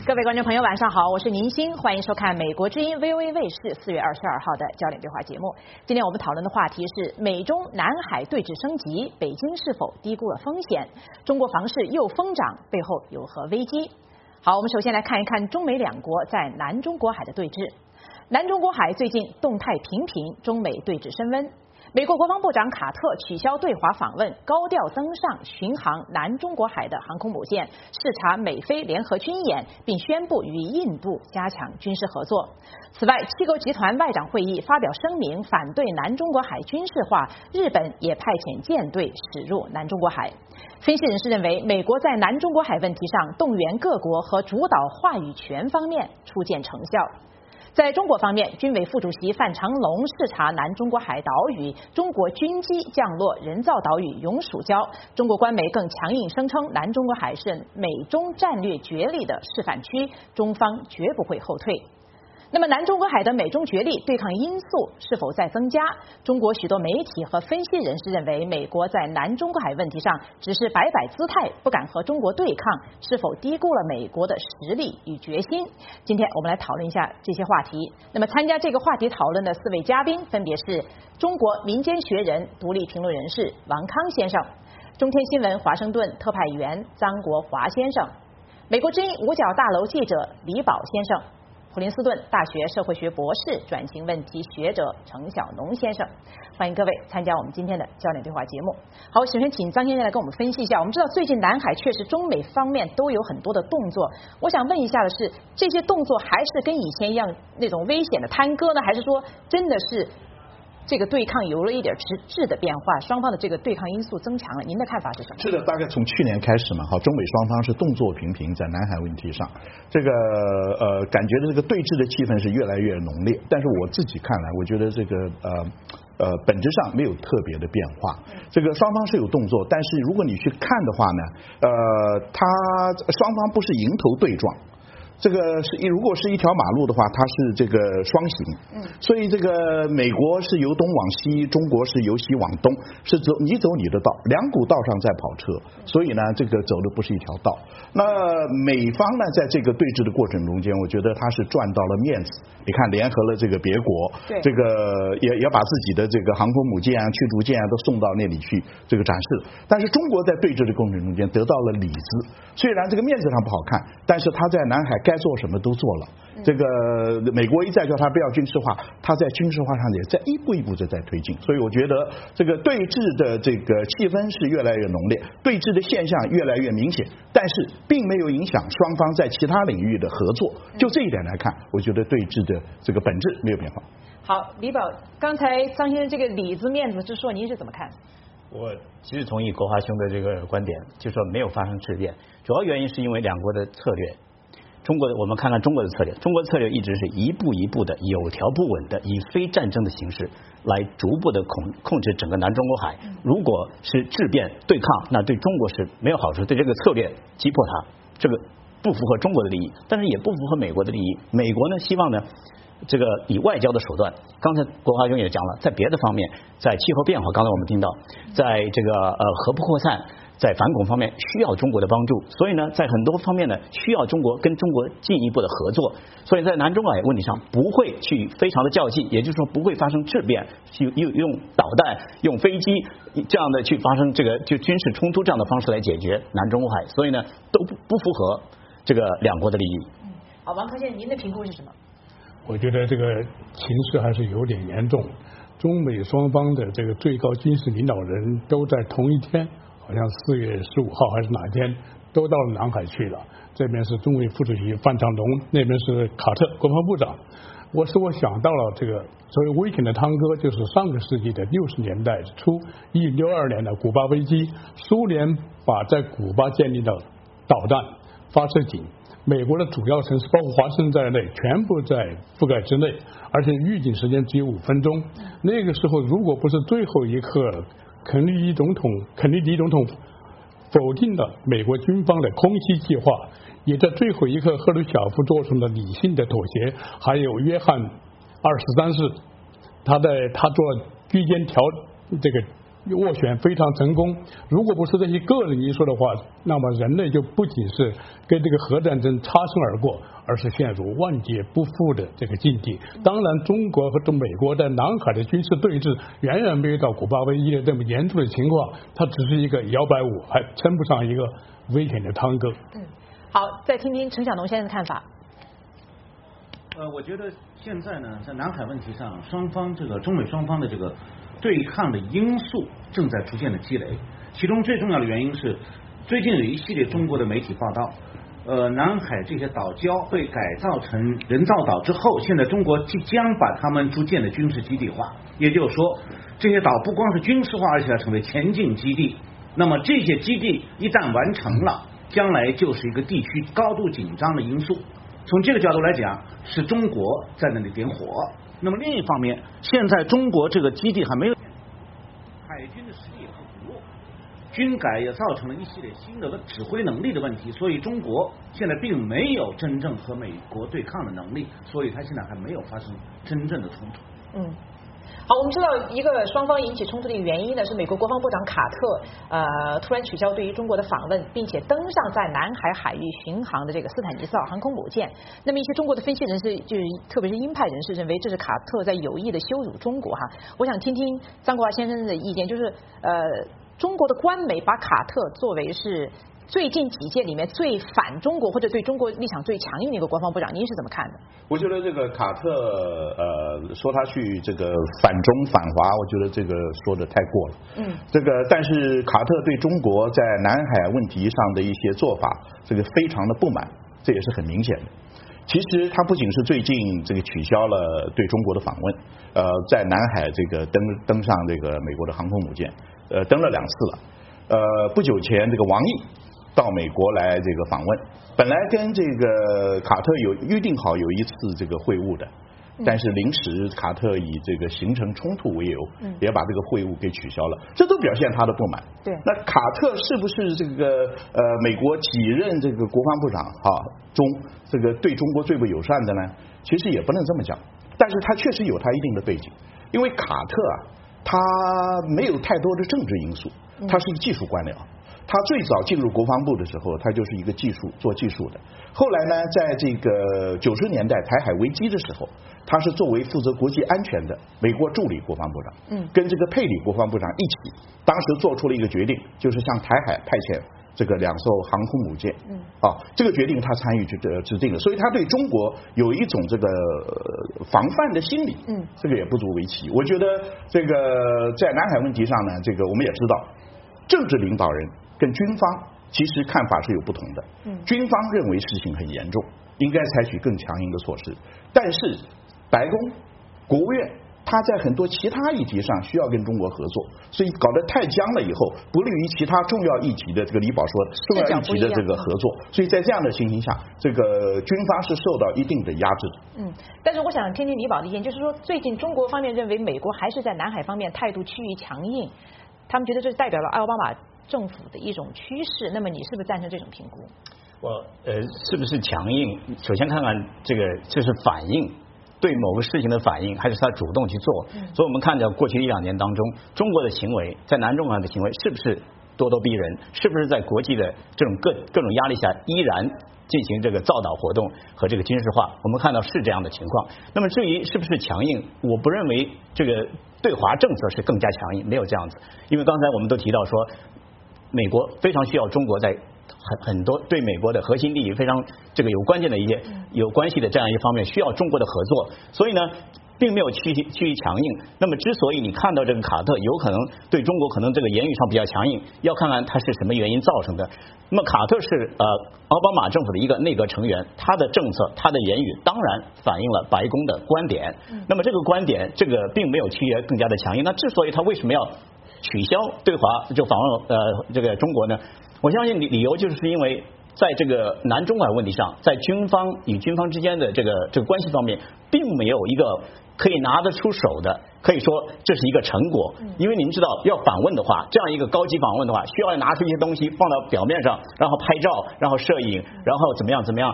各位观众朋友，晚上好，我是宁鑫，欢迎收看美国之音 VOA 卫视4月22号的焦点对话节目。今天我们讨论的话题是美中南海对峙升级，北京是否低估了风险？中国房市又疯涨，背后有何危机？好，我们首先来看一看中美两国在南中国海的对峙。南中国海最近动态频频，中美对峙升温。美国国防部长卡特取消对华访问，高调登上巡航南中国海的航空母舰，视察美菲联合军演，并宣布与印度加强军事合作。此外，七国集团外长会议发表声明，反对南中国海军事化，日本也派遣舰队驶入南中国海。分析人士认为，美国在南中国海问题上动员各国和主导话语权方面初见成效。在中国方面，军委副主席范长龙视察南中国海岛屿，中国军机降落人造岛屿永暑礁。中国官媒更强硬声称，南中国海是美中战略角力的示范区，中方绝不会后退。那么，南中国海的美中角力对抗因素是否在增加？中国许多媒体和分析人士认为，美国在南中国海问题上只是摆摆姿态，不敢和中国对抗，是否低估了美国的实力与决心？今天我们来讨论一下这些话题。那么，参加这个话题讨论的4位嘉宾分别是中国民间学人、独立评论人士王康先生，中天新闻华盛顿特派员张国华先生，美国之音五角大楼记者李宝先生，普林斯顿大学社会学博士、转型问题学者程晓农先生，欢迎各位参加我们今天的焦点对话节目。好，首先请张先生来跟我们分析一下。我们知道最近南海确实中美方面都有很多的动作，我想问一下的是，这些动作还是跟以前一样那种危险的贪割呢，还是说真的是这个对抗有了一点实质的变化，双方的这个对抗因素增强了？您的看法是什么？ 是的，大概从去年开始嘛，中美双方是动作频频在南海问题上，这个感觉的这个对峙的气氛是越来越浓烈。但是我自己看来，我觉得这个本质上没有特别的变化。这个双方是有动作，但是如果你去看的话呢，它双方不是迎头对撞。这个如果是一条马路的话，它是这个双行，所以这个美国是由东往西，中国是由西往东，是你走你的道，两股道上在跑车，所以呢，这个走的不是一条道。那美方呢，在这个对峙的过程中间，我觉得他是赚到了面子。你看，联合了这个别国，这个也把自己的这个航空母舰啊、驱逐舰啊都送到那里去这个展示。但是中国在对峙的过程中间得到了里子，虽然这个面子上不好看，但是他在南海该做什么都做了。这个美国一再叫他不要军事化，他在军事化上也在一步一步的在推进。所以我觉得这个对峙的这个气氛是越来越浓烈，对峙的现象越来越明显，但是并没有影响双方在其他领域的合作。就这一点来看，我觉得对峙的这个本质没有变化。 好，李宝，刚才张先生这个里子面子之说，您是怎么看？ 我其实同意国华兄的这个观点，就说没有发生质变，主要原因是因为两国的策略。我们看看中国的策略，中国的策略一直是一步一步的有条不紊的以非战争的形式来逐步的控制整个南中国海。如果是质变对抗，那对中国是没有好处，对这个策略击破它，这个不符合中国的利益，但是也不符合美国的利益。美国呢，希望呢这个以外交的手段，刚才国华兄也讲了，在别的方面，在气候变化，刚才我们听到，在这个核不扩散，在反恐方面需要中国的帮助，所以呢，在很多方面呢，需要中国跟中国进一步的合作。所以在南中国海问题上，不会去非常的较劲，也就是说不会发生质变，用导弹、用飞机这样的去发生这个就军事冲突这样的方式来解决南中国海，所以呢，都不符合这个两国的利益。 好，王康先生，您的评估是什么？ 我觉得这个情势还是有点严重。中美双方的这个最高军事领导人都在同一天，好像4月15号还是哪天，都到了南海去了。这边是中委副主席范长龙，那边是卡特国防部长。我想到了这个所谓危险的汤哥，就是上个世纪的60年代初，1962年的古巴危机，苏联把在古巴建立的导弹发射井，美国的主要城市包括华盛顿在内全部在覆盖之内，而且预警时间只有5分钟。那个时候如果不是最后一刻肯尼迪总统否定了美国军方的空袭计划，也在最后一刻赫鲁晓夫做出了理性的妥协，还有约翰23世他做居间这个斡旋非常成功。如果不是这些个人因素的话，那么人类就不仅是跟这个核战争擦身而过，而是陷入万劫不复的这个境地。当然，中国和美国在南海的军事对峙远远没有到古巴危机的这么严重的情况，它只是一个摇摆舞，还称不上一个危险的汤歌。 好，再听听陈晓农先生的看法。 我觉得现在呢，在南海问题上，中美双方的这个对抗的因素正在逐渐的积累。其中最重要的原因是，最近有一系列中国的媒体报道，南海这些岛礁被改造成人造岛之后，现在中国即将把它们逐渐的军事基地化，也就是说，这些岛不光是军事化，而且要成为前进基地。那么这些基地一旦完成了，将来就是一个地区高度紧张的因素。从这个角度来讲，是中国在那里点火。那么另一方面，现在中国这个基地还没有，海军的实力也不弱，军改也造成了一系列新的指挥能力的问题，所以中国现在并没有真正和美国对抗的能力，所以它现在还没有发生真正的冲突。 好，我们知道一个双方引起冲突的原因呢，是美国国防部长卡特突然取消对于中国的访问，并且登上在南海海域巡航的这个斯坦尼斯号航空母舰。那么一些中国的分析人士，就是特别是鹰派人士，认为这是卡特在有意的羞辱中国哈。我想听听张国华先生的意见，就是中国的官媒把卡特作为是最近几届里面最反中国或者对中国立场最强硬的一个国防部长，您是怎么看的？ 我觉得这个卡特说他去这个反中反华，我觉得这个说的太过了。这个但是卡特对中国在南海问题上的一些做法，这个非常的不满，这也是很明显的。其实他不仅是最近这个取消了对中国的访问，在南海这个登上这个美国的航空母舰，登了2次了。不久前这个王毅到美国来这个访问，本来跟这个卡特有预定好有一次这个会晤的，但是临时卡特以这个形成冲突为由，也把这个会晤给取消了，这都表现他的不满。 对， 那卡特是不是这个美国几任这个国防部长中这个对中国最不友善的呢？其实也不能这么讲，但是他确实有他一定的背景，因为卡特他没有太多的政治因素，他是一个技术官僚。他最早进入国防部的时候，他就是一个做技术的。后来呢，在这个90年代台海危机的时候，他是作为负责国际安全的美国助理国防部长，跟这个佩里国防部长一起，当时做出了一个决定，就是向台海派遣这个2艘航空母舰。这个决定他参与制定了，所以他对中国有一种这个防范的心理。这个也不足为奇。我觉得这个在南海问题上呢，这个我们也知道，政治领导人跟军方其实看法是有不同的。军方认为事情很严重，应该采取更强硬的措施，但是白宫、国务院他在很多其他议题上需要跟中国合作，所以搞得太僵了以后，不利于其他重要议题的这个李宝说重要议题的这个合作，所以在这样的情形下，这个军方是受到一定的压制的。 但是我想听听李宝的意见，就是说最近中国方面认为美国还是在南海方面态度趋于强硬，他们觉得这代表了奥巴马政府的一种趋势，那么你是不是赞成这种评估？ 是不是强硬？首先看看这是反应，对某个事情的反应，还是他主动去做？所以我们看到过去1-2年当中，中国的行为在南中海的行为是不是咄咄逼人？是不是在国际的这种各种压力下依然进行这个造岛活动和这个军事化？我们看到是这样的情况。那么至于是不是强硬，我不认为这个对华政策是更加强硬，没有这样子。因为刚才我们都提到说，美国非常需要中国在很多对美国的核心利益非常这个有关键的一些有关系的这样一方面需要中国的合作，所以呢并没有趋于强硬。那么之所以你看到这个卡特有可能对中国可能这个言语上比较强硬，要看看他是什么原因造成的。那么卡特是奥巴马政府的一个内阁成员，他的政策他的言语当然反映了白宫的观点。那么这个观点这个并没有区别更加的强硬。那之所以他为什么要取消对华就访问这个中国呢？我相信理由就是因为在这个南中海问题上，在军方与军方之间的这个关系方面，并没有一个可以拿得出手的，可以说这是一个成果。因为您知道，要访问的话，这样一个高级访问的话，需要拿出一些东西放到表面上，然后拍照，然后摄影，然后怎么样，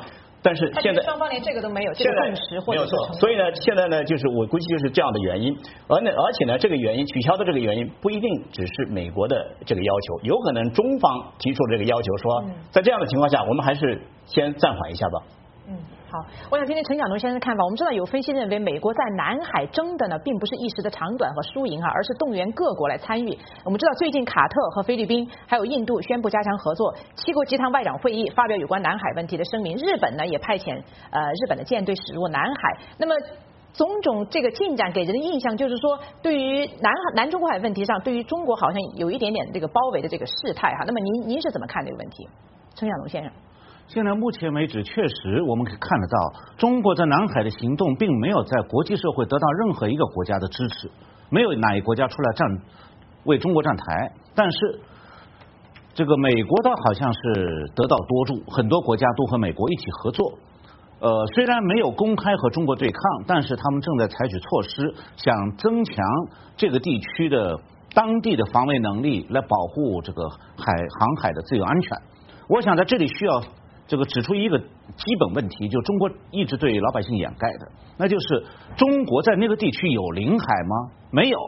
但是现在双方连这个都没有，这个共识或者说， 所以呢，现在呢，就是我估计就是这样的原因，而且呢，这个原因取消的这个原因不一定只是美国的这个要求，有可能中方提出这个要求，说在这样的情况下，我们还是先暂缓一下吧。 好，我想听听陈晓农先生的看法。我们知道有分析认为，美国在南海争的呢，并不是一时的长短和输赢而是动员各国来参与。我们知道最近卡特和菲律宾还有印度宣布加强合作，7国集团外长会议发表有关南海问题的声明。日本呢也派遣日本的舰队驶入南海。那么种种这个进展给人的印象就是说，对于南中国海问题上，对于中国好像有一点点这个包围的这个事态哈。那么您是怎么看这个问题，陈晓农先生？ 现在目前为止，确实我们可以看得到，中国在南海的行动并没有在国际社会得到任何一个国家的支持，没有哪一个国家出来为中国站台。但是这个美国倒好像是得到多助，很多国家都和美国一起合作。虽然没有公开和中国对抗，但是他们正在采取措施，想增强这个地区的当地的防卫能力，来保护这个航海的自由安全。我想在这里需要这个指出一个基本问题，就中国一直对老百姓掩盖的，那就是中国在那个地区有领海吗？没有，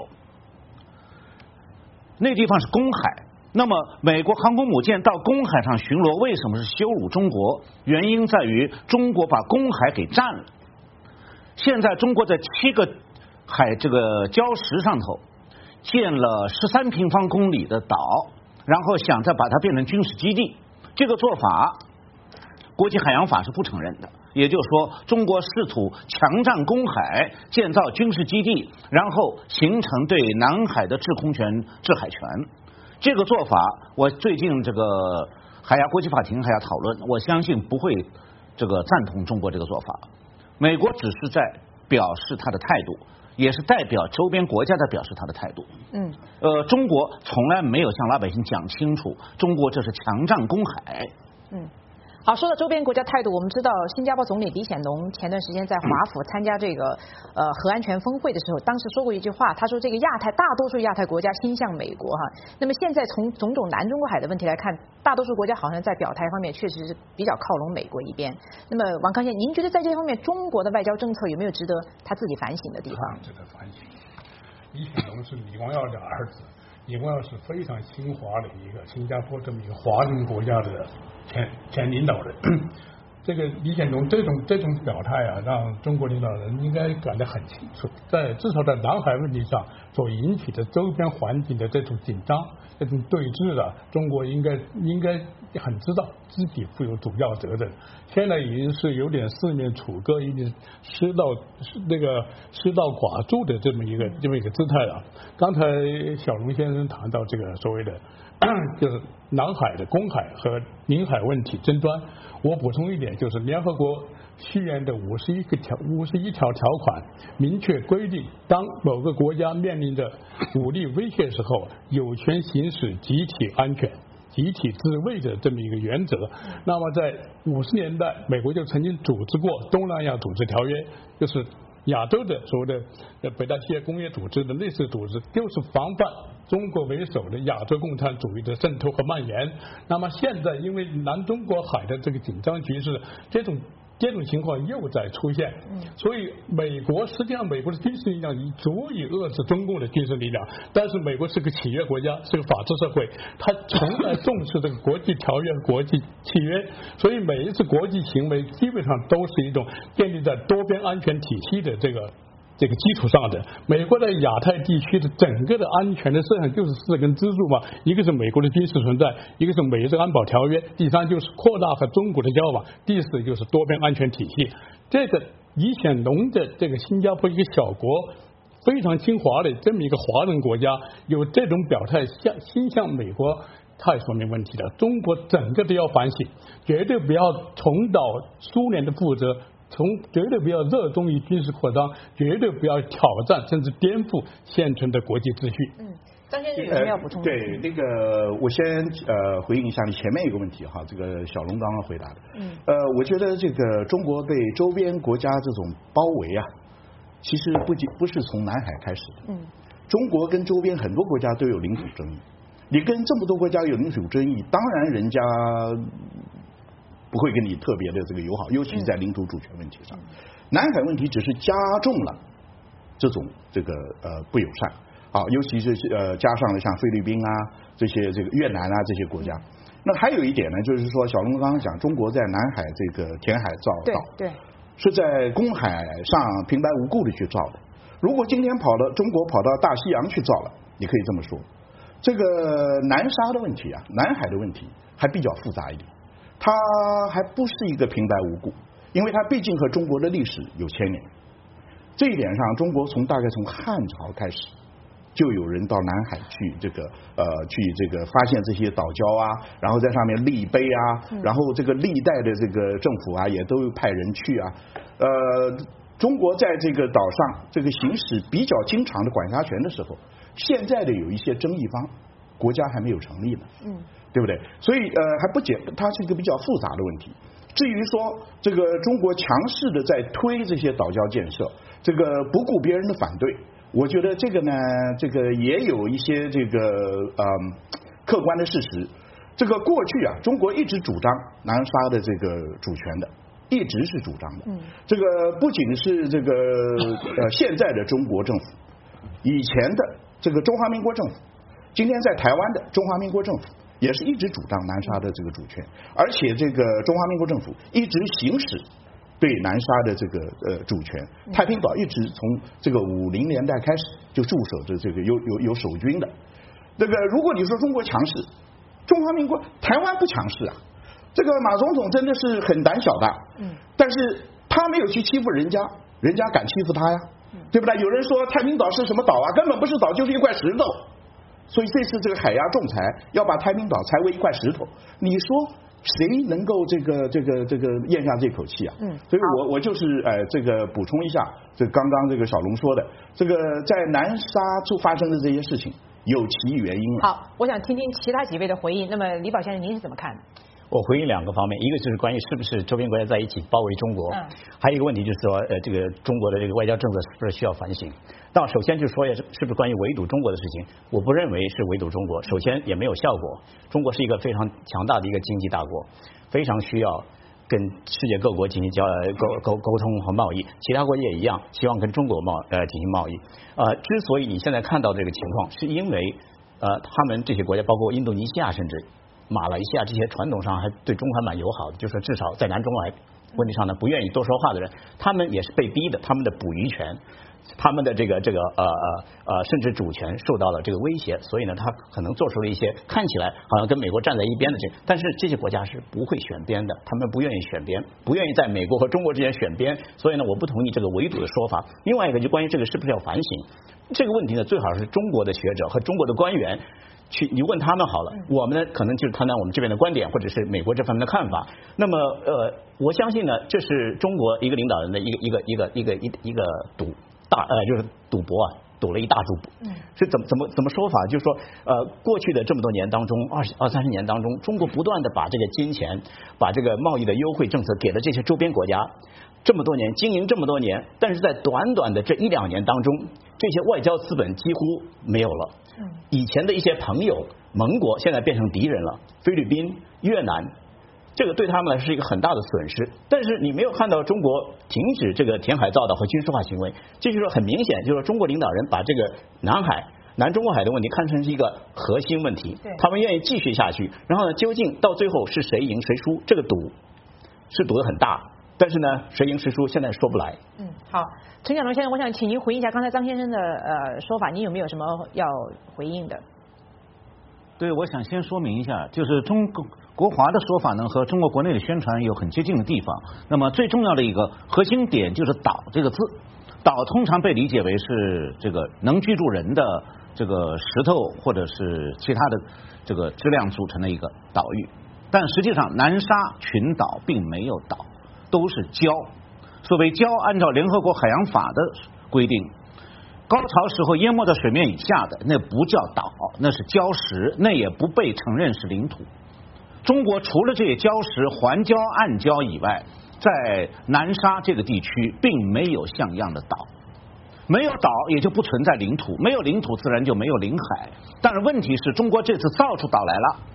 那地方是公海。那么美国航空母舰到公海上巡逻，为什么是羞辱中国？原因在于中国把公海给占了。现在中国在7个这个礁石上头建了13平方公里的岛，然后想再把它变成军事基地。这个做法国际海洋法是不承认的，也就是说中国试图强占公海，建造军事基地，然后形成对南海的制空权、制海权。这个做法我最近这个海牙国际法庭还要讨论，我相信不会这个赞同中国这个做法。美国只是在表示他的态度，也是代表周边国家在表示他的态度。中国从来没有向老百姓讲清楚，中国这是强占公海。 好，说到周边国家态度，我们知道新加坡总理李显龙前段时间在华府参加这个核安全峰会的时候，当时说过一句话，他说这个大多数亚太国家心向美国哈。那么现在从种种南中国海的问题来看，大多数国家好像在表态方面确实是比较靠拢美国一边。那么王康先生，您觉得在这方面中国的外交政策有没有值得他自己反省的地方？ 值得反省。李显龙是李光耀的儿子，李光耀是非常亲华的一个新加坡这么一个华人国家的前领导人。这个李显龙这种表态啊，让中国领导人应该感得很清楚，至少在南海问题上所引起的周边环境的这种紧张、这种对峙啊，中国应该很知道自己负有主要责任。现在已经是有点四面楚歌，已经失道寡助的这么一个姿态了。刚才小龙先生谈到这个所谓的就是南海的公海和领海问题争端，我补充一点，就是联合国誓言的51条条款明确规定，当某个国家面临着武力威胁时候，有权行使集体安全、集体自卫的这么一个原则。那么在50年代，美国就曾经组织过东南亚组织条约，就是亚洲的所谓的北大西洋工业组织的类似组织，就是防范中国为首的亚洲共产主义的渗透和蔓延。那么现在因为南中国海的这个紧张局势，这种情况又在出现，所以实际上美国的军事力量已足以遏制中共的军事力量，但是美国是个契约国家，是个法治社会，它从来重视这个国际条约、国际契约，所以每一次国际行为基本上都是一种建立在多边安全体系的这个基础上的。美国在亚太地区的整个的安全的设想就是4根支柱嘛，一个是美国的军事存在，一个是美日安保条约，第3就是扩大和中国的交往，第4就是多边安全体系。这个李显龙的这个新加坡一个小国，非常亲华的这么一个华人国家，有这种表态心向美国，太说明问题了。中国整个都要反省，绝对不要重蹈苏联的覆辙，绝对不要热衷于军事扩张，绝对不要挑战甚至颠覆现存的国际秩序。 张先生有什么要补充的？ 对，那个我先回应一下你前面一个问题哈，这个小龙刚刚回答的。我觉得这个中国被周边国家这种包围啊，其实不是从南海开始的。中国跟周边很多国家都有领土争议，你跟这么多国家有领土争议，当然人家不会跟你特别的这个友好，尤其是在领土主权问题上。南海问题只是加重了这种这个不友善啊，尤其是加上了像菲律宾啊这些这个越南啊这些国家。那还有一点呢，就是说小龙刚刚讲，中国在南海这个填海造岛， 对， 是在公海上平白无故的去造的。如果今天中国跑到大西洋去造了，你可以这么说，这个南沙的问题啊，南海的问题还比较复杂一点，它还不是一个平白无故，因为它毕竟和中国的历史有牵连。这一点上，中国大概从汉朝开始，就有人到南海去去这个发现这些岛礁啊，然后在上面立碑啊，然后这个历代的这个政府啊也都派人去啊，中国在这个岛上这个行使比较经常的管辖权的时候，现在的有一些争议方，国家还没有成立呢，对不对？所以还不它是一个比较复杂的问题。至于说这个中国强势的在推这些岛礁建设，这个不顾别人的反对，我觉得这个呢，这个也有一些这个客观的事实。这个过去啊，中国一直主张南沙的这个主权的。一直是主张的，这个不仅是这个现在的中国政府，以前的这个中华民国政府，今天在台湾的中华民国政府也是一直主张南沙的这个主权，而且这个中华民国政府一直行使对南沙的这个主权，太平岛一直从这个50年代开始就驻守着这个有守军的。这个如果你说中国强势，中华民国台湾不强势啊。这个马总统真的是很胆小的，但是他没有去欺负人家，人家敢欺负他呀，对不对？有人说太平岛是什么岛啊？根本不是岛，就是一块石头。所以这次这个海牙仲裁要把太平岛裁为一块石头，你说谁能够这个咽下这口气啊？所以我就是这个补充一下，这刚刚这个小龙说的，这个在南沙就发生的这些事情有其原因。 好，我想听听其他几位的回应。那么李宝先生，您是怎么看？ 我回应2个方面，一个就是关于是不是周边国家在一起包围中国，还有一个问题就是说，这个中国的这个外交政策是不是需要反省？那首先就说是不是关于围堵中国的事情，我不认为是围堵中国，首先也没有效果。中国是一个非常强大的一个经济大国，非常需要跟世界各国进行沟通和贸易，其他国家也一样，希望跟中国进行贸易。之所以你现在看到这个情况，是因为他们这些国家，包括印度尼西亚，甚至马来西亚这些传统上还对中国蛮友好的，就是说至少在南中海问题上呢不愿意多说话的人，他们也是被逼的，他们的捕鱼权，他们的这个甚至主权受到了这个威胁，所以呢他可能做出了一些看起来好像跟美国站在一边的但是这些国家是不会选边的，他们不愿意选边，不愿意在美国和中国之间选边，所以呢我不同意这个围堵的说法。另外一个就关于这个是不是要反省这个问题呢，最好是中国的学者和中国的官员你问他们好了，我们呢可能就是谈谈我们这边的观点，或者是美国这方面的看法。那么我相信呢，这是中国一个领导人的一个就是赌博啊，赌了一大注。是怎么说法？就是说过去的这么多年当中，20-30年当中，中国不断的把这个金钱，把这个贸易的优惠政策给了这些周边国家。这么多年经营这么多年，但是在短短的这1-2年当中，这些外交资本几乎没有了。以前的一些朋友盟国现在变成敌人了，菲律宾、越南，这个对他们来说是一个很大的损失。但是你没有看到中国停止这个填海造岛和军事化行为，这就是说很明显，就是说中国领导人把这个南中国海的问题看成是一个核心问题，他们愿意继续下去。然后呢，究竟到最后是谁赢谁输，这个赌是赌得很大。但是呢，谁赢谁输现在说不来。 好，陈小龙先生，我想请您回应一下刚才张先生的说法，您有没有什么要回应的？ 对，我想先说明一下，就是中国华的说法呢和中国国内的宣传有很接近的地方。那么最重要的一个核心点就是“岛”这个字，岛通常被理解为是这个能居住人的这个石头或者是其他的这个质量组成的一个岛屿，但实际上南沙群岛并没有岛。都是礁，所谓礁，按照联合国海洋法的规定，高潮时候淹没在水面以下的那不叫岛，那是礁石，那也不被承认是领土。中国除了这些礁石、环礁、暗礁以外，在南沙这个地区并没有像样的岛，没有岛也就不存在领土，没有领土自然就没有领海。但是问题是中国这次造出岛来了，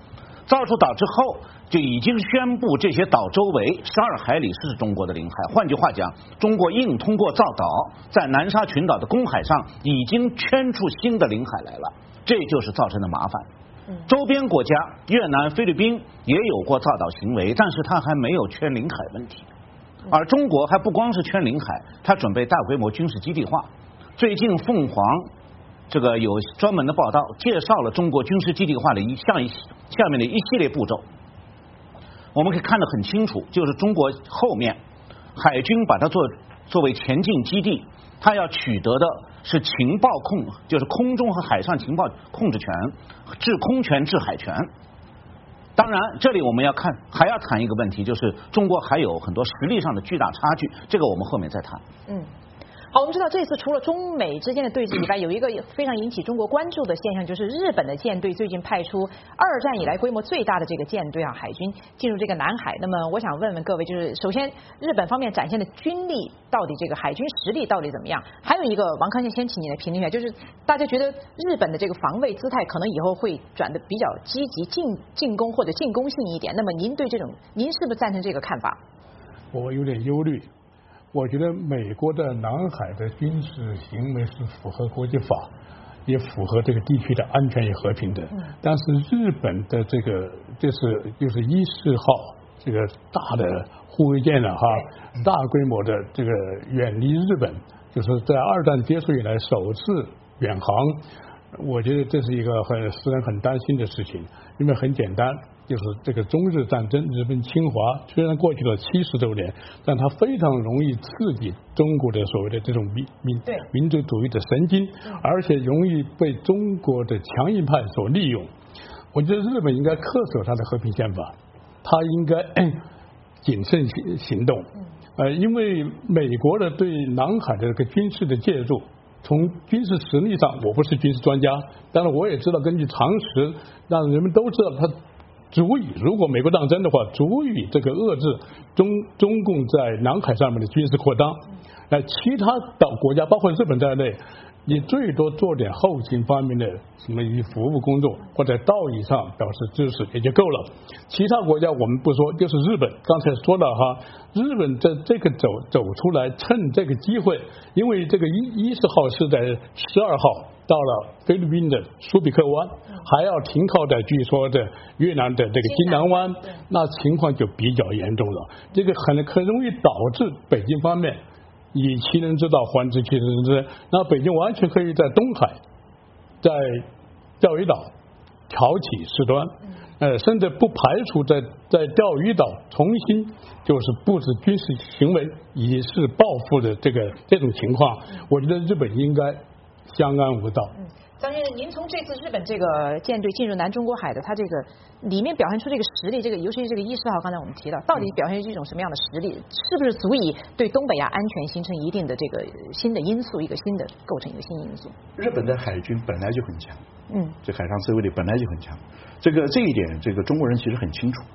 造出岛之后，就已经宣布这些岛周围12海里是中国的领海。换句话讲，中国硬通过造岛，在南沙群岛的公海上已经圈出新的领海来了，这就是造成的麻烦。周边国家越南、菲律宾也有过造岛行为，但是它还没有圈领海问题。而中国还不光是圈领海，它准备大规模军事基地化。最近凤凰这个有专门的报道，介绍了中国军事基地化的下面的一系列步骤。我们可以看得很清楚，就是中国后面海军把它作为前进基地，它要取得的是情报就是空中和海上情报控制权，制空权、制海权。当然，这里我们还要谈一个问题，就是中国还有很多实力上的巨大差距，这个我们后面再谈。 好，我们知道这次除了中美之间的对峙以外，有一个非常引起中国关注的现象，就是日本的舰队最近派出2战以来规模最大的这个舰队海军进入这个南海。那么我想问问各位，就是首先日本方面展现的军力到底这个海军实力到底怎么样？还有一个王康先请你来评论一下，就是大家觉得日本的这个防卫姿态可能以后会转得比较积极进攻或者进攻性一点。那么您对这种，您是不是赞成这个看法？ 我有点忧虑。我觉得美国的南海的军事行为是符合国际法，也符合这个地区的安全与和平的。但是日本的就是伊势号这个大的护卫舰大规模的这个远离日本，就是在2战结束以来首次远航。我觉得这是一个使人很担心的事情，因为很简单。就是这个中日战争，日本侵华虽然过去了70周年，但它非常容易刺激中国的所谓的这种民族主义的神经，而且容易被中国的强硬派所利用。我觉得日本应该恪守它的和平宪法，它应该谨慎行动。因为美国的对南海的这个军事的介入，从军事实力上，我不是军事专家，但是我也知道，根据常识，让人们都知道它足以，如果美国当真的话，足以这个遏制中共在南海上面的军事扩张。其他的国家，包括日本在内，你最多做点后勤方面的什么服务工作，或者道义上表示支持也就够了。其他国家我们不说，就是日本，刚才说了日本在这个走出来，趁这个机会，因为这个伊势号是在12号到了菲律宾的苏比克湾，还要停靠在据说的越南的这个金南湾，那情况就比较严重了。这个很容易导致北京方面以其人之道还治其人之身，那北京完全可以在东海，在钓鱼岛挑起事端，甚至不排除在钓鱼岛重新就是布置军事行为以示报复的这种情况。我觉得日本应该相安无道。 张先生，您从这次日本这个舰队进入南中国海的，它这个里面表现出这个实力，尤其是这个伊势号，刚才我们提到，到底表现出一种什么样的实力？是不是足以对东北亚安全形成一定的这个新的因素，构成一个新因素？ 日本的海军本来就很强，这海上自卫力本来就很强，这一点，中国人其实很清楚。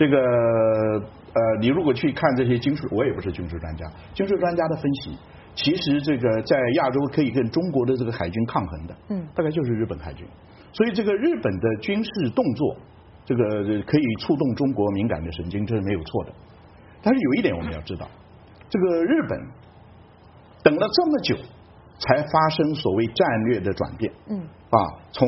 你如果去看这些我也不是军事专家，军事专家的分析。其实在亚洲可以跟中国的这个海军抗衡的，大概就是日本海军。所以日本的军事动作，可以触动中国敏感的神经，这是没有错的。但是有一点我们要知道，日本等了这么久才发生所谓战略的转变，从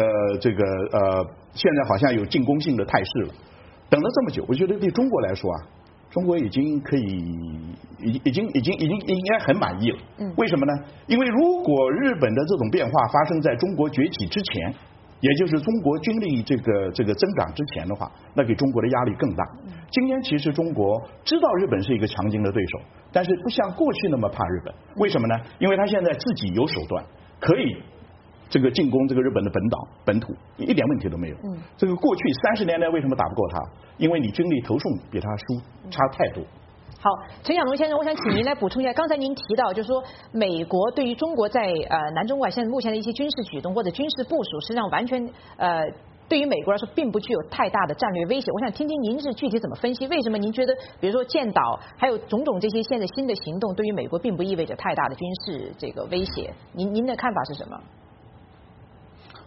现在好像有进攻性的态势了。等了这么久，我觉得对中国来说中国已经可以，已经应该很满意了。为什么呢？因为如果日本的这种变化发生在中国崛起之前，也就是中国军力这个增长之前的话，那给中国的压力更大。今天其实中国知道日本是一个强劲的对手，但是不像过去那么怕日本。为什么呢？因为他现在自己有手段可以进攻日本的本土，一点问题都没有。过去30年来为什么打不过他？因为你军力投送比他差太多。 好，陈小龙先生，我想请您来补充一下，刚才您提到就是说美国对于中国在南中国海目前的一些军事举动或者军事部署，实际上完全对于美国来说并不具有太大的战略威胁。我想听听您是具体怎么分析，为什么您觉得比如说建岛还有种种这些现在新的行动对于美国并不意味着太大的军事威胁？您的看法是什么？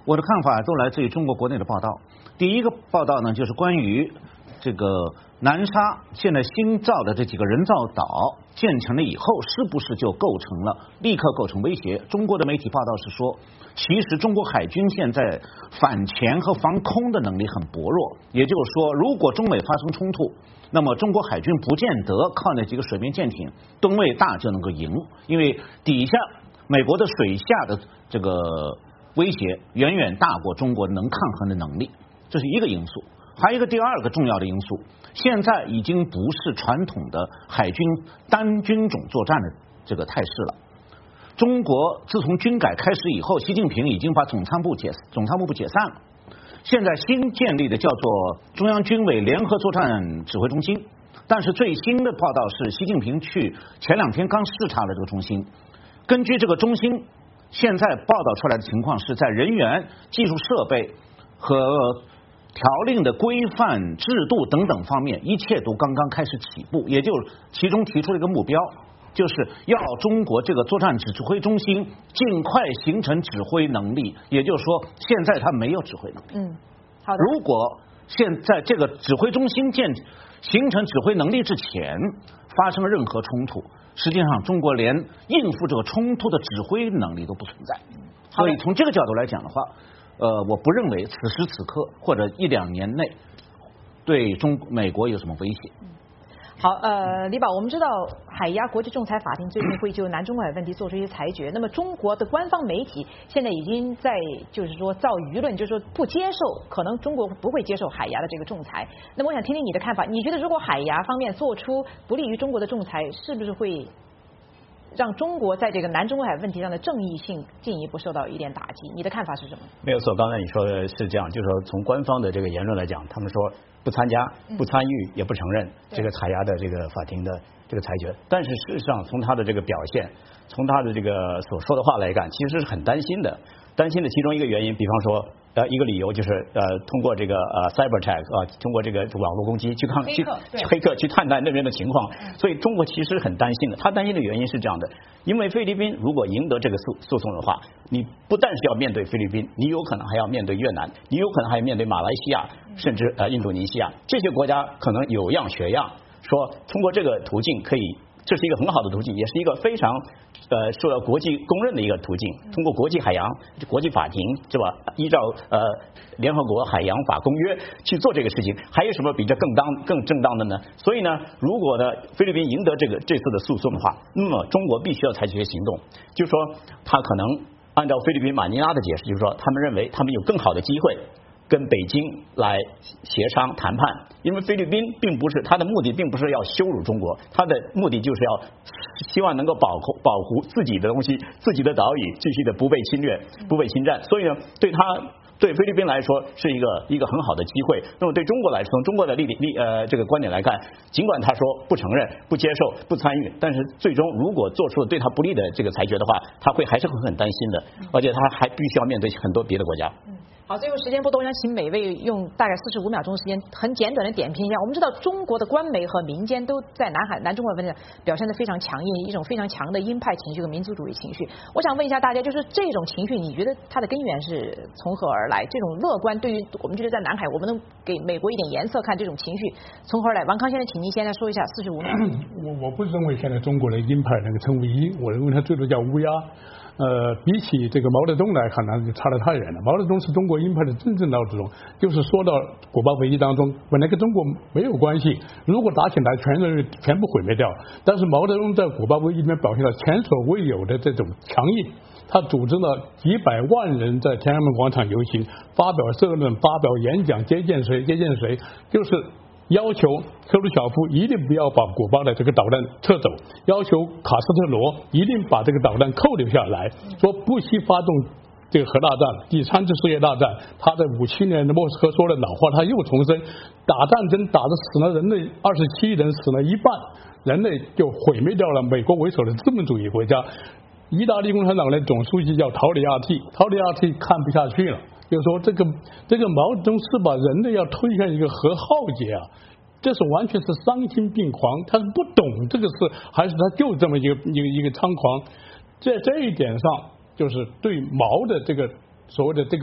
我的看法都来自于中国国内的报道。第一个报道呢，就是关于这个南沙现在新造的这几个人造岛建成了以后，是不是就立刻构成威胁？中国的媒体报道是说，其实中国海军现在反潜和防空的能力很薄弱，也就是说，如果中美发生冲突，那么中国海军不见得靠那几个水面舰艇吨位大就能够赢，因为底下美国的水下的这个威胁远远大过中国能抗衡的能力，这是一个因素。还有一个第二个重要的因素，现在已经不是传统的海军单军种作战的这个态势了。中国自从军改开始以后，习近平已经把总参谋部解散了，现在新建立的叫做中央军委联合作战指挥中心。但是最新的报道是，习近平前2天刚视察了这个中心，根据这个中心现在报道出来的情况，是在人员、技术设备和条令的规范、制度等等方面，一切都刚刚开始起步。也就其中提出了一个目标，就是要中国这个作战指挥中心尽快形成指挥能力。也就是说，现在它没有指挥能力。 好的。 如果现在这个指挥中心形成指挥能力之前发生任何冲突，实际上中国连应付这个冲突的指挥能力都不存在。所以从这个角度来讲的话，我不认为此时此刻或者1-2年内对美国有什么威胁。 好，李宝，我们知道海牙国际仲裁法庭最近会就南中国海问题做出一些裁决。那么中国的官方媒体现在已经在就是说造舆论，就是说不接受，可能中国不会接受海牙的这个仲裁。那么我想听听你的看法，你觉得如果海牙方面做出不利于中国的仲裁，是不是会让中国在这个南中国海问题上的正义性进一步受到一点打击？你的看法是什么？ 没有错，刚才你说的是这样，就是说从官方的这个言论来讲，他们说不参加、不参与，也不承认这个海牙的这个法庭的这个裁决。但是事实上，从他的这个表现，从他的这个所说的话来看，其实是很担心的。担心的其中一个原因，比方说一个理由就是通过这个cyber attack 通过这个网络攻击去黑客去探探那边的情况，所以中国其实很担心的。他担心的原因是这样的，因为菲律宾如果赢得这个诉讼的话，你不但是要面对菲律宾，你有可能还要面对越南，你有可能还要面对马来西亚，甚至印度尼西亚，这些国家可能有样学样，说通过这个途径可以。这是一个很好的途径，也是一个非常受到国际公认的一个途径。通过国际海洋国际法庭是吧？依照联合国海洋法公约去做这个事情，还有什么比这更正当的呢？所以呢，如果呢菲律宾赢得这次的诉讼的话，那么中国必须要采取一些行动，就是说他可能按照菲律宾马尼拉的解释，就是说他们认为他们有更好的机会。跟北京来协商谈判，因为菲律宾并不是他的目的，并不是要羞辱中国，他的目的就是要希望能够保护自己的东西，自己的岛屿继续的不被侵略、不被侵占。所以呢，对菲律宾来说是一个很好的机会。那么对中国来说，从中国的这个观点来看，尽管他说不承认、不接受、不参与，但是最终如果做出了对他不利的这个裁决的话，他还是会很担心的，而且他还必须要面对很多别的国家。 好，最后时间不多，我想请每位用大概45秒钟的时间，很简短的点评一下。我们知道中国的官媒和民间都在南中国问题上表现得非常强硬，一种非常强的鹰派情绪和民族主义情绪。我想问一下大家，就是这种情绪，你觉得它的根源是从何而来？这种乐观，对于我们觉得在南海，我们能给美国一点颜色看，这种情绪从何而来？王康先生，请您现在说一下45秒。 我不认为现在中国的鹰派能够称为鹰，我认为它最多叫乌鸦。比起这个毛泽东来看，那就差得太远了。毛泽东是中国鹰派的真正老祖宗，就是说到古巴危机当中，本来跟中国没有关系，如果打起来全部毁灭掉。但是毛泽东在古巴危机里面表现了前所未有的这种强硬，他组织了几百万人在天安门广场游行，发表社论、发表演讲，接见谁，就是要求赫鲁晓夫一定不要把古巴的这个导弹撤走，要求卡斯特罗一定把这个导弹扣留下来，说不惜发动这个核大战，第3次世界大战。他在57年的莫斯科说了老话，他又重申，打战争打得死了人类27亿人，死了一半，人类就毁灭掉了美国为首的资本主义国家。意大利共产党的总书记叫陶里亚蒂看不下去了，就说这个毛泽东是把人类要推向一个核浩劫啊，这是完全是丧心病狂，他是不懂这个事，还是他就这么一个猖狂？在这一点上，就是对毛的这个所谓的这个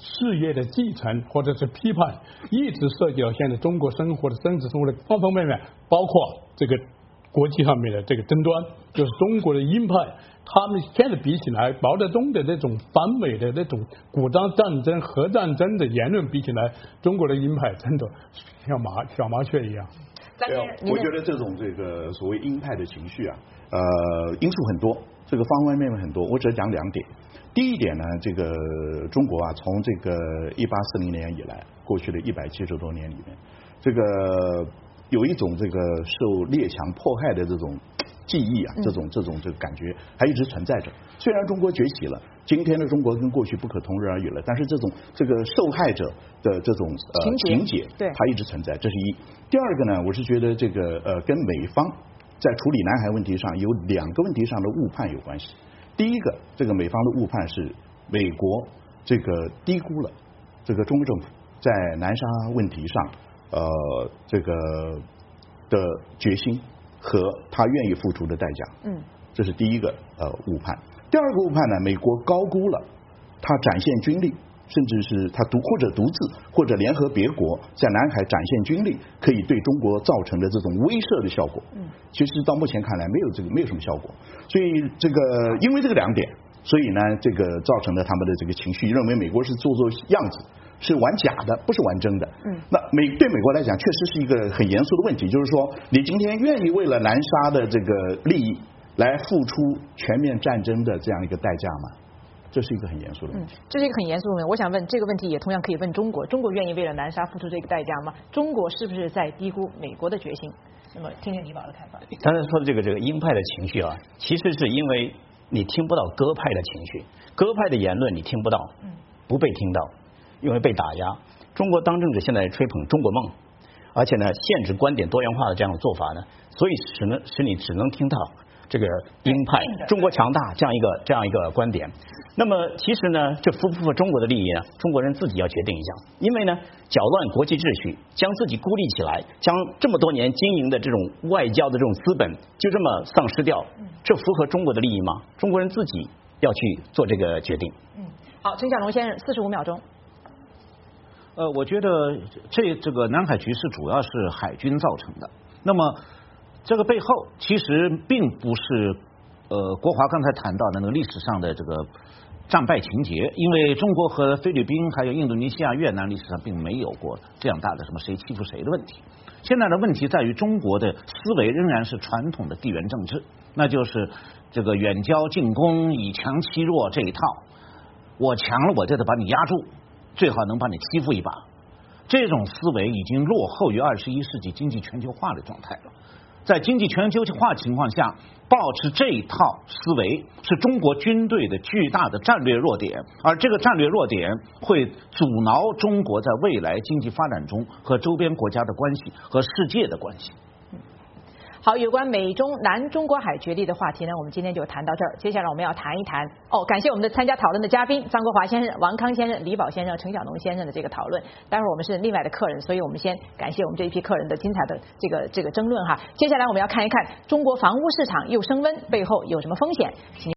事业的继承或者是批判，一直涉及到现在中国生活的政治生活的方方面面，包括这个国际上面的这个争端，就是中国的鹰派，他们现在比起来，毛泽东的那种反美的那种主张战争、核战争的言论比起来，中国的鹰派真的像小麻雀一样。 我觉得这种这个所谓鹰派的情绪啊，因素很多，这个方方面面很多。我只讲2点。第一点呢，这个中国啊，从这个1840年以来，过去的170多年里面，这个有一种这个受列强迫害的这种记忆啊，这种这个感觉还一直存在着。虽然中国崛起了，今天的中国跟过去不可同日而语了，但是这个受害者的这种情节， 对， 它一直存在，这是一。第二个呢，我是觉得这个跟美方在处理南海问题上有2个问题上的误判有关系。第一个，这个美方的误判是美国这个低估了这个中国政府在南沙问题上这个的决心和他愿意付出的代价。这是第一个误判。第二个误判呢，美国高估了他展现军力，甚至是他或者独自或者联合别国在南海展现军力，可以对中国造成的这种威慑的效果。其实到目前看来没有什么效果。所以这个因为这个2点，所以呢这个造成了他们的这个情绪，认为美国是做样子，是玩假的，不是玩真的。那对美国来讲确实是一个很严肃的问题，就是说你今天愿意为了南沙的这个利益来付出全面战争的这样一个代价吗？这是一个很严肃的问题。 这是一个很严肃的问题。我想问这个问题也同样可以问中国，中国愿意为了南沙付出这个代价吗？中国是不是在低估美国的决心？那么听听李宝的看法。 刚才说的这个鹰派的情绪啊，其实是因为你听不到鸽派的情绪，鸽派的言论你听不到，不被听到，因为被打压。中国当政者现在吹捧中国梦，而且呢限制观点多元化的这样的做法呢，所以使你只能听到这个鹰派中国强大这样一个观点。那么其实呢，这符不符合中国的利益呢？中国人自己要决定一下。因为呢，搅乱国际秩序，将自己孤立起来，将这么多年经营的这种外交的这种资本就这么丧失掉，这符合中国的利益吗？中国人自己要去做这个决定。 好，陈小龙先生，45秒钟。 我觉得这个南海局势主要是海军造成的。那么这个背后其实并不是国华刚才谈到的那个历史上的这个战败情节，因为中国和菲律宾还有印度尼西亚、越南历史上并没有过这样大的什么谁欺负谁的问题。现在的问题在于中国的思维仍然是传统的地缘政治，那就是这个远交近攻、以强欺弱这一套。我强了，我就得把你压住，最好能把你欺负一把。这种思维已经落后于21世纪经济全球化的状态了。在经济全球化情况下，保持这一套思维是中国军队的巨大的战略弱点，而这个战略弱点会阻挠中国在未来经济发展中和周边国家的关系和世界的关系。 好，有关美中南中国海决议的话题呢，我们今天就谈到这儿。接下来我们要谈一谈感谢我们的参加讨论的嘉宾张国华先生、王康先生、李宝先生、陈小龙先生的这个讨论。待会儿我们是另外的客人，所以我们先感谢我们这一批客人的精彩的这个争论哈。接下来我们要看一看中国房屋市场又升温背后有什么风险。请